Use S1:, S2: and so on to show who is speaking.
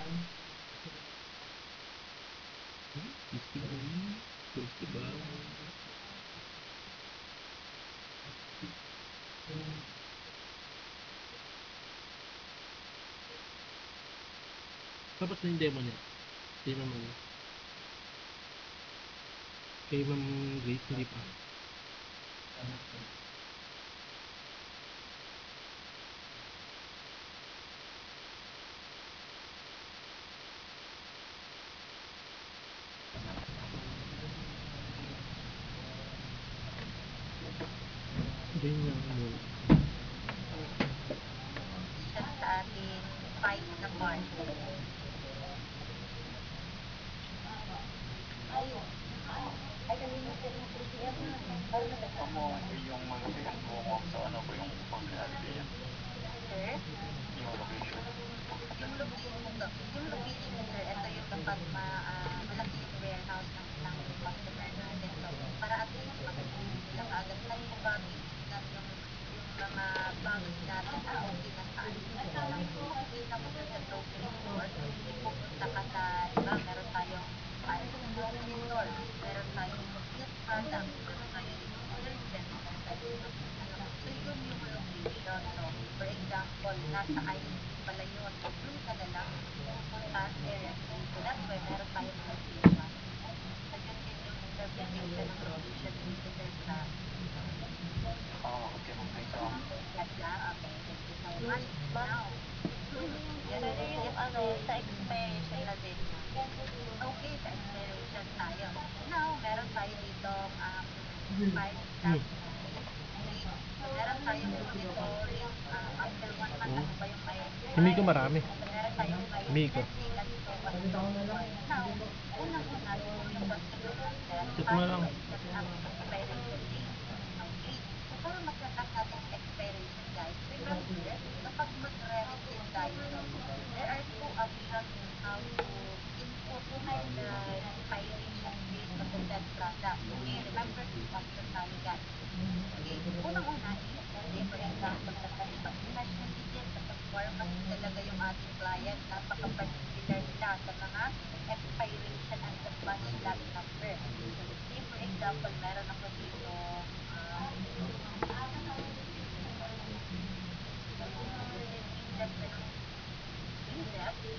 S1: Festival. Tapos na yung demo niya. Hindi naman. Kay Ma'am Grace, hindi pa. Ganyan mo.
S2: Siya sa ating fight na partner.
S3: Amo yung mga pinagbuhok sa ano ko yung functionality yan.
S2: Sir,
S3: Yung location.
S2: yung location, sir, ito yung dapat malaki yung warehouse ng isang customer natin. So, para at least makikita nila kaagad saan mo ba titignan yung mga box natin na okay na saan. Kung makikita mo, sir, sa grocery store, pupunta ka sa, di ba, meron tayong grocery store, meron tayong complete product, meron tayong detergent, meron tayong so yun yung location. So, for example, nasa INC pala yun. So, doon ka na lang pupunta directly. So, that's why meron tayong location. So, yun din yung interpretation ng location dito, sir, sa
S3: Okay, okay. So,
S2: Ganda. Okay, thank you so much. Now, yes,
S4: Pwede yung
S2: yes,
S4: sa expiration na din.
S2: okay, sa expiration tayo. Now, meron tayo dito 5 meron tayong monitoring after 1 month. Ano ba yung may
S1: Amigo marami.
S2: So, meron tayong may
S1: Amigo.
S2: sending at so on and so forth. Now, unang-una, siguro yung question ng natin,
S1: Check mo
S2: paano
S1: lang.
S2: ba i-set up yung expiration date? Okay. So, para ma-set up natin yung expiration, guys, remember, kapag magre-receive tayo, there are two options on how to input the expiration date of the said product. Okay, remember, two options tayo, guys. Okay, unang-una is, say for example, sa cash na digit, kapag pharmacy talaga yung ating client, napaka-particular nila sa mga expiration and the batch lot number. Say for example, meron ako dito, index